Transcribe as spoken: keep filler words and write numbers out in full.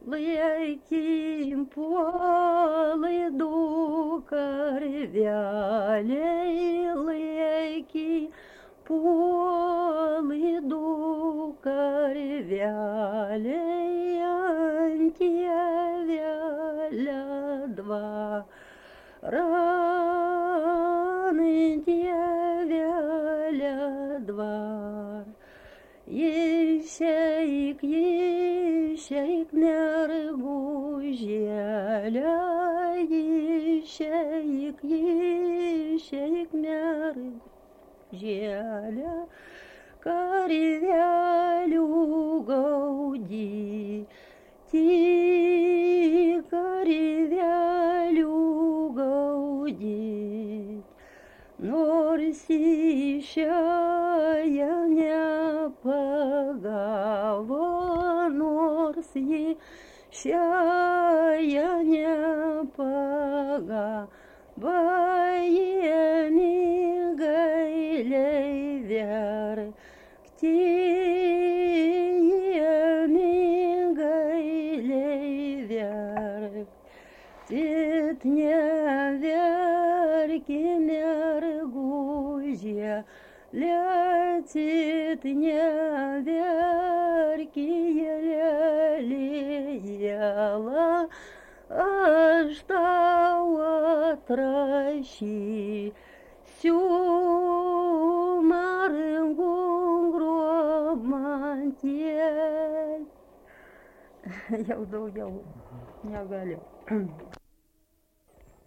Laikim puolaidu karveliai, laikim puolaidu karveliai, ant tėvelio dvarą, ant tėvelio dvarą. Išeik, išeik mergužėle, išeik, išeik mergužėle, karvelių gaudyti, karvelių gaudyti. Nors išėję nepagavo, nors išėję nepagavo, ėmė gailiai verkti, ėmė gailiai verkti. Tit neverki mergužėle, tit neverki jelėlėla, aš tau atrašysiu margum grobmantėlį. Jau daugiau negaliu.